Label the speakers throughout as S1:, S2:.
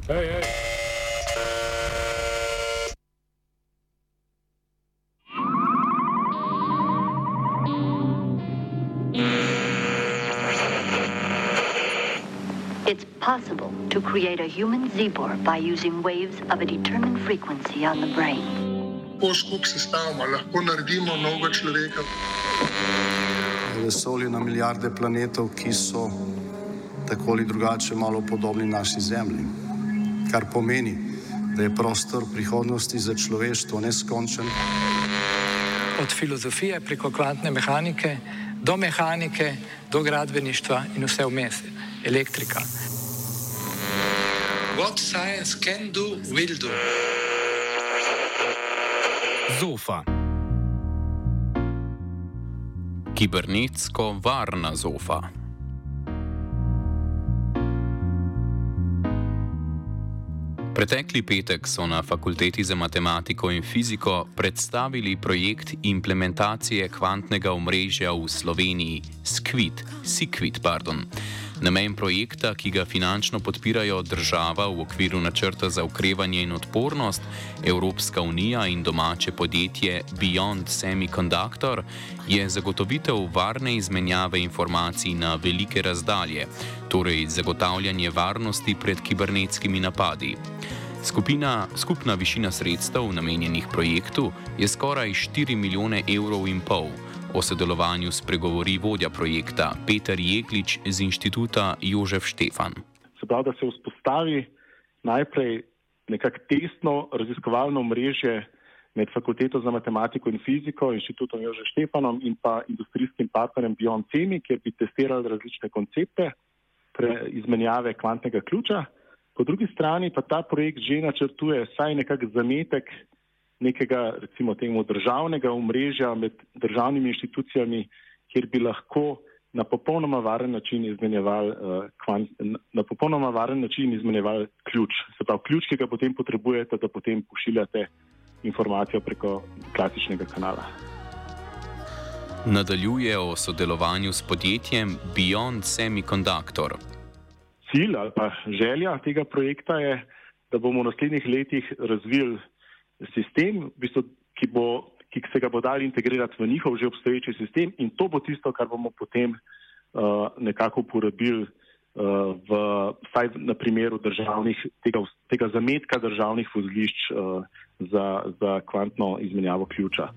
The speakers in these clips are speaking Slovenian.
S1: Hej.
S2: It's possible to create a human zebra by using waves of a determined frequency on the brain.
S3: Skupaj sestavimo, lahko naredimo novega človeka.
S4: Vesolje na milijarde planetov, ki so tako ali drugače malo podobni naši Zemlji. Kar pomeni, da je prostor prihodnosti za človeštvo neskončen.
S5: Od filozofije preko kvantne mehanike do gradbeništva in vse vmes, elektrika.
S6: What science can do, will do.
S7: Zofa. Kibernetsko varna zofa. Pretekli petek so na Fakulteti za matematiko in fiziko predstavili projekt implementacije kvantnega omrežja v Sloveniji, SIQUIT. Namen projekta, ki ga finančno podpirajo država v okviru načrta za okrevanje in odpornost, Evropska unija in domače podjetje Beyond Semiconductor, je zagotovitev varne izmenjave informacij na velike razdalje, torej zagotavljanje varnosti pred kibernetskimi napadi. Skupna višina sredstev, namenjenih projektu, je skoraj 4,5 milijone evrov. O sodelovanju spregovori vodja projekta Peter Jeglič z Inštituta Jožef Štefan.
S8: Se pravi, da se vzpostavi najprej nekako testno raziskovalno mreže med Fakulteto za matematiko in fiziko, Inštitutom Jožef Štefanom in pa industrijskim partnerjem Beyond Semi, kjer bi testirali različne koncepte izmenjave kvantnega ključa. Po drugi strani pa ta projekt že načrtuje vsaj nekak zametek nekega, recimo temu, državnega omrežja med državnimi inštitucijami, kjer bi lahko na popolnoma varen način izmenjevali ključ. Se pravi, ključ, ki ga potem potrebujete, da potem pošiljate informacijo preko klasičnega kanala.
S7: Nadaljuje o sodelovanju s podjetjem Beyond Semiconductor.
S8: Cilj ali pa želja tega projekta je, da bomo v naslednjih letih razvili sistem, v bistvu, ki se ga bo dali integrirati v njihov že obstoječi sistem, in to bo tisto, kar bomo potem nekako uporabili vsaj na primeru tega zametka državnih vozlišč za kvantno izmenjavo ključa.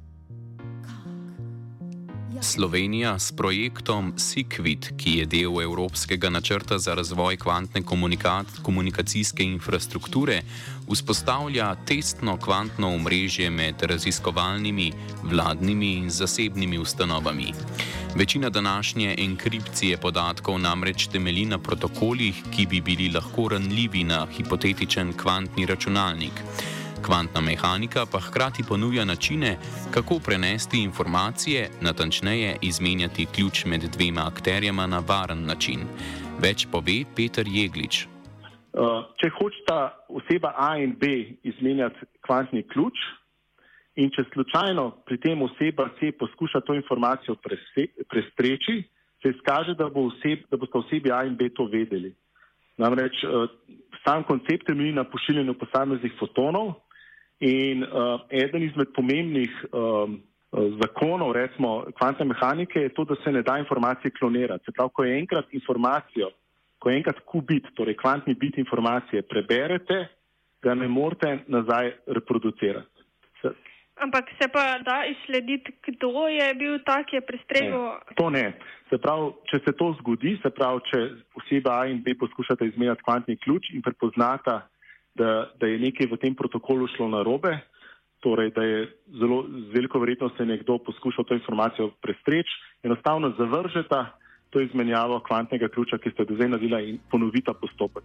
S7: Slovenija s projektom SIQUIT, ki je del Evropskega načrta za razvoj kvantne komunikacijske infrastrukture, vzpostavlja testno kvantno omrežje med raziskovalnimi, vladnimi in zasebnimi ustanovami. Večina današnje enkripcije podatkov namreč temelji na protokolih, ki bi bili lahko ranljivi na hipotetičen kvantni računalnik. Kvantna mehanika pa hkrati ponuja načine, kako prenesti informacije, natančneje izmenjati ključ med dvema akterjema na varen način. Več pove Peter Jeglič.
S8: Če hočeta oseba A in B izmenjati kvantni ključ in če slučajno pri tem oseba C poskuša to informacijo prestreči, se izkaže, da bosta osebi A in B to vedeli. Namreč sam koncept temelji na pošiljanju posameznih fotonov. In eden izmed pomembnih zakonov, recimo kvantne mehanike, je to, da se ne da informacije klonirati. Se pravi, ko enkrat qubit, torej kvantni bit informacije preberete, ga ne morete nazaj reproducirati.
S9: Ampak se pa da izslediti, kdo je bil ta, ki je prestregel?
S8: To ne. Se pravi, če se to zgodi, se pravi, če oseba A in B poskušata izmenjati kvantni ključ in prepoznata, da je nekaj v tem protokolu šlo narobe, torej da je z veliko verjetnostjo nekdo poskušal to informacijo prestreči, enostavno zavržeta to izmenjavo kvantnega ključa, ki ste do zdaj naredila, in ponovita postopek.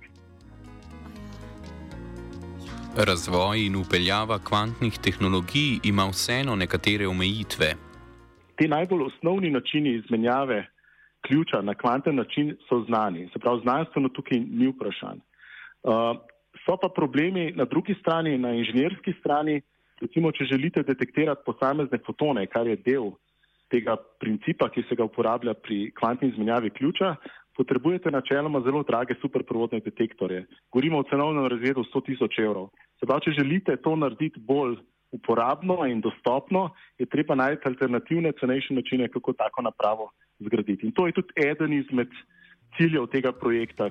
S7: Razvoj in vpeljava kvantnih tehnologij ima vseeno nekatere omejitve.
S8: Ti najbolj osnovni načini izmenjave ključa na kvanten način so znani. Se pravi, znanstveno tukaj ni vprašanj. So pa problemi na drugi strani, na inženirski strani, recimo, če želite detektirati posamezne fotone, kar je del tega principa, ki se ga uporablja pri kvantni izmenjavi ključa, potrebujete načeloma zelo drage superprovodne detektorje. Govorimo o cenovnem razredu 100.000 evrov. Se pravi, če želite to narediti bolj uporabno in dostopno, je treba najti alternativne, cenejše načine, kako tako napravo zgraditi. In to je tudi eden izmed ciljev tega projekta.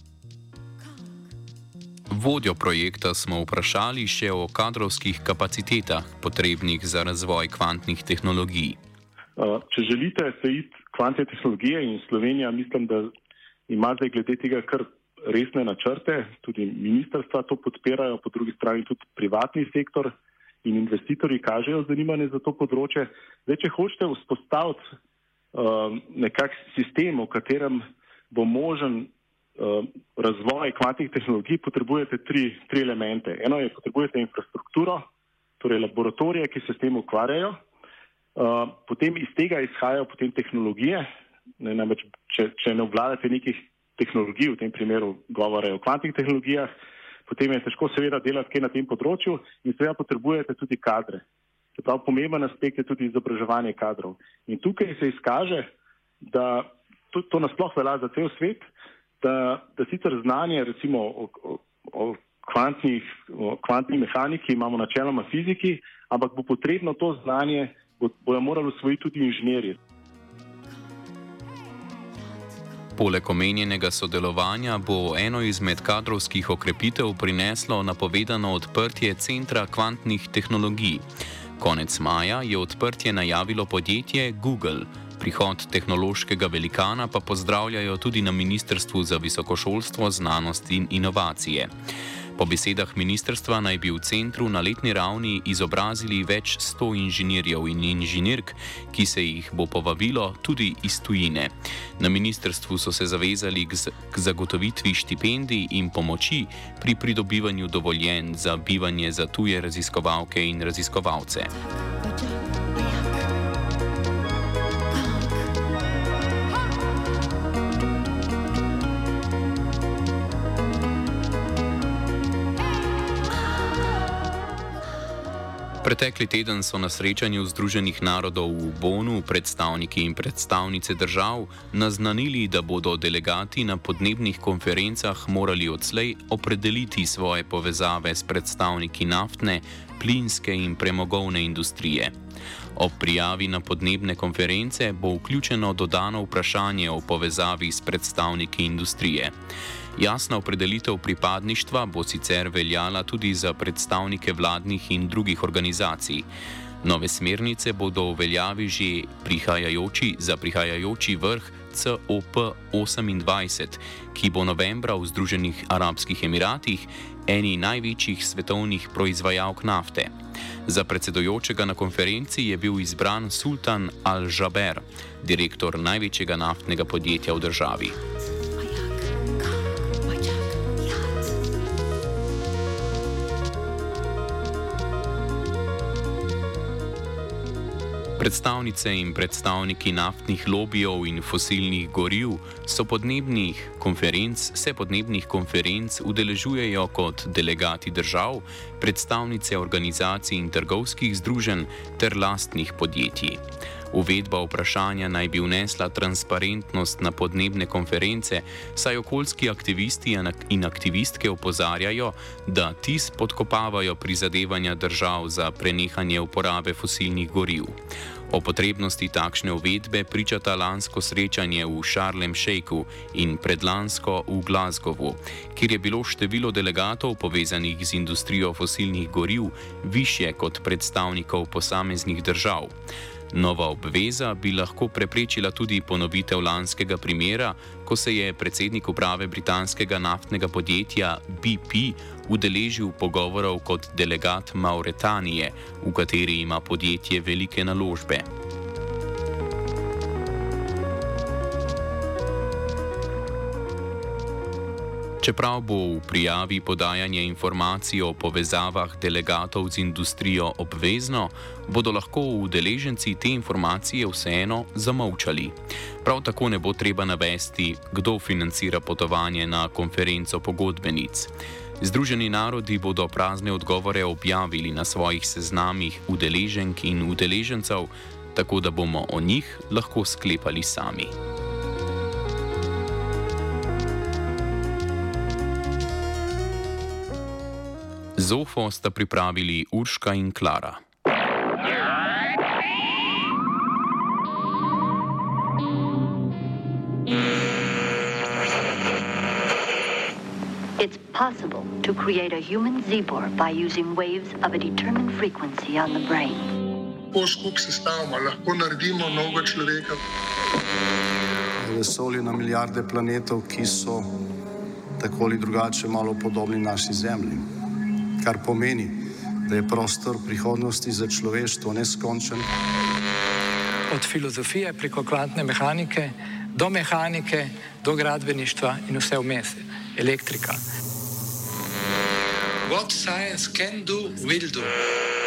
S7: Vodjo projekta smo vprašali še o kadrovskih kapacitetah, potrebnih za razvoj kvantnih tehnologij.
S8: Če želite se iti kvantne tehnologije, in Slovenija mislim, da ima zdaj glede tega kar resne načrte, tudi ministrstva to podpirajo, po drugi strani tudi privatni sektor in investitorji kažejo zanimanje za to področje. Zdaj, če hočete vzpostaviti nekak sistem, v katerem bo možen razvoj kvantnih tehnologij, potrebujete tri elemente. Eno je, potrebujete infrastrukturo, torej laboratorije, ki se s tem ukvarjajo, potem iz tega izhajajo potem tehnologije, namreč če ne obvladate nekih tehnologij, v tem primeru govore o kvantnih tehnologijah, potem je težko seveda delati kaj na tem področju in seveda potrebujete tudi kadre. Se pravi, pomemben aspekt je tudi izobraževanje kadrov. In tukaj se izkaže, da to nasploh velja za cel svet, da sicer znanje recimo o kvantni mehaniki imamo načeloma fiziki, ampak bo potrebno to znanje, bojo morali usvojiti tudi inženirji.
S7: Poleg omenjenega sodelovanja bo eno izmed kadrovskih okrepitev prineslo napovedano odprtje Centra kvantnih tehnologij. Konec maja je odprtje najavilo podjetje Google. Prihod tehnološkega velikana pa pozdravljajo tudi na Ministrstvu za visokošolstvo, znanost in inovacije. Po besedah ministrstva naj bi v centru na letni ravni izobrazili več 100 inženirjev in inženirk, ki se jih bo povabilo tudi iz tujine. Na ministrstvu so se zavezali k zagotovitvi štipendij in pomoči pri pridobivanju dovoljenj za bivanje za tuje raziskovalke in raziskovalce. Pretekli teden so na srečanju Združenih narodov v Bonu predstavniki in predstavnice držav naznanili, da bodo delegati na podnebnih konferencah morali odslej opredeliti svoje povezave s predstavniki naftne, plinske in premogovne industrije. Ob prijavi na podnebne konference bo vključeno dodano vprašanje o povezavi s predstavniki industrije. Jasna opredelitev pripadništva bo sicer veljala tudi za predstavnike vladnih in drugih organizacij. Nove smernice bodo v veljavi že prihajajoči vrh COP28, ki bo novembra v Združenih arabskih emiratih, eni največjih svetovnih proizvajalk nafte. Za predsedujočega na konferenci je bil izbran Sultan Al-Jaber, direktor največjega naftnega podjetja v državi. Predstavnice in predstavniki naftnih lobijev in fosilnih goriv se podnebnih konferenc udeležujejo kot delegati držav, predstavnice organizacij in trgovskih združenj ter lastnih podjetij. Uvedba vprašanja naj bi vnesla transparentnost na podnebne konference, saj okoljski aktivisti in aktivistke opozarjajo, da ti spodkopavajo prizadevanja držav za prenehanje uporabe fosilnih goriv. O potrebnosti takšne uvedbe pričata lansko srečanje v Sharm el Sheikhu in predlansko v Glasgowu, kjer je bilo število delegatov povezanih z industrijo fosilnih goriv višje kot predstavnikov posameznih držav. Nova obveza bi lahko preprečila tudi ponovitev lanskega primera, ko se je predsednik uprave britanskega naftnega podjetja BP udeležil pogovorov kot delegat Mauretanije, v kateri ima podjetje velike naložbe. Čeprav bo v prijavi podajanje informacij o povezavah delegatov z industrijo obvezno, bodo lahko udeleženci te informacije vseeno zamolčali. Prav tako ne bo treba navesti, kdo financira potovanje na konferenco pogodbenic. Združeni narodi bodo prazne odgovore objavili na svojih seznamih udeleženk in udeležencev, tako da bomo o njih lahko sklepali sami. Zofo sta pripravili Urška in Klara.
S2: It's possible to create a human Zebor by using waves of a determined frequency on the brain.
S3: Koliko sestavimo, lahko naredimo novega človeka.
S4: V vesolju na milijarde planetov, ki so tako ali drugače malo podobni naši Zemlji. Kar pomeni, da je prostor prihodnosti za človeštvo neskončen.
S5: Od filozofije preko kvantne mehanike do gradbeništva in vse vmes, elektrika.
S6: What science can do, will do.